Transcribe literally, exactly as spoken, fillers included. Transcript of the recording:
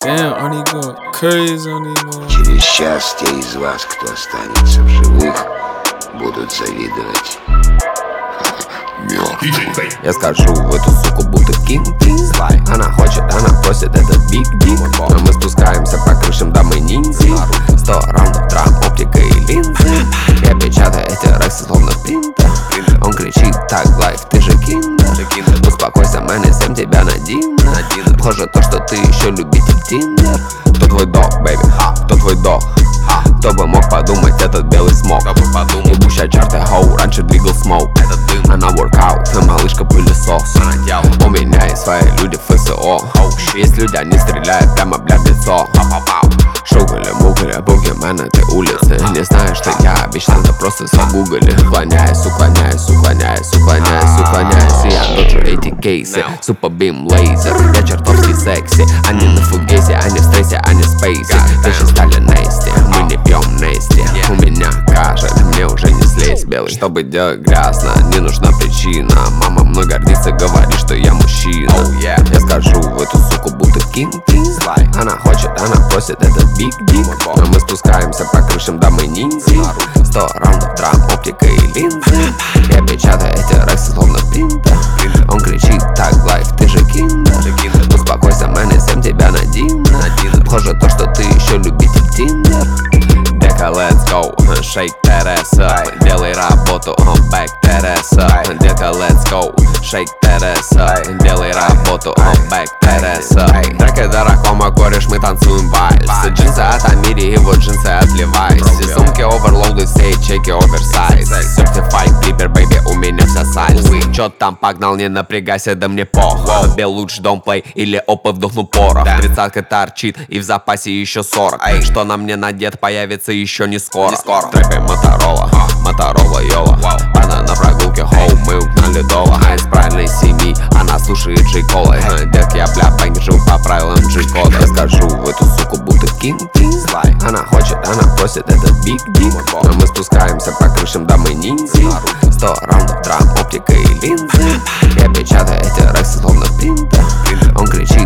Damn, Arnie going crazy on these ones. Через час те из вас, кто останется в живых, будут завидовать. Я скажу в эту суку будто кинг. Она хочет, она просит этот биг дик. Но мы спускаемся по крышам, да мы ниндзя. Сто раундов драм, оптика и линзы. Я печатаю эти рексы словно принтер. Он кричит так, лайф, ты же киндер. Успокойся, мэн, я всем тебя на динер. Похоже то, что ты еще любитель тиндер. Кто твой дог, бэйби? Кто твой дог? Кто бы мог подумать, этот белый смог. Ебущая чарты, хоу, раньше двигал смоук. Она воркаут, малышка пылесос. У меня есть свои люди эф эс о. Есть люди, они стреляют прямо, бля, в лицо. Шугали, мугали, бугимены, ты улицы. Не знаешь, что я обычно, это просто загугали. Уклоняюсь, уклоняюсь, уклоняюсь, уклоняюсь, уклоняюсь. И я доджу эти кейсы, супер-бим, лейзер. Я чертовски секси, они на фугесе, они в стрессе, они в спейсе. Вещи стали нести, мы не пьем нести. У меня кажет, мне уже не слезть белый. Чтобы делать грязно, не нужна причина. Мама мной гордится, говорит, что я мужчина. Я скажу в эту суку будто кинг. Она хочет, она просит этот биг дик. Но мы спускаемся по крышам, да мы ниндзя. Сто раундов драм, оптика и линзы. Я печатаю эти рексы словно принтер. Он кричит так, лайф, ты же киндер. Успокойся, мэн, я всем тебя на динер. Похоже то, что ты еще любитель тиндер. Дека, let's go, shake that ass up. Делай работу, on back that ass up. Дека, let's go, shake that ass up. Делай работу, on back that ass up. Трек и дорогома, кореш, мы танцуем вальс. Джинсы от Амири и вот джинсы от Levi's. Все сумки оверлоуды, все чеки оверсайз. Certified flipper, baby, у меня вся сайз. Чё там погнал, не напрягайся, да мне пох. Бел лучше домплей или опыт вдохну порох. Тридцатка торчит и в запасе еще сорок. Что на мне надет, появится еще не скоро. В трэпе Моторола, Моторола Йола. Она на прогулке, хоу, мы угнали дола. А из правильной семьи, она слушает Джей Кола. Детки, я бля, бэнг, живу по правилам Джей Кода. Я скажу в эту суку будто кинг. Она хочет, она просит этот биг дик. Но мы спускаемся по крышам, да мы ниндзя. Сто раундов драм, оптика и линзы. Я печатаю эти рексы словно принтер. Он кричит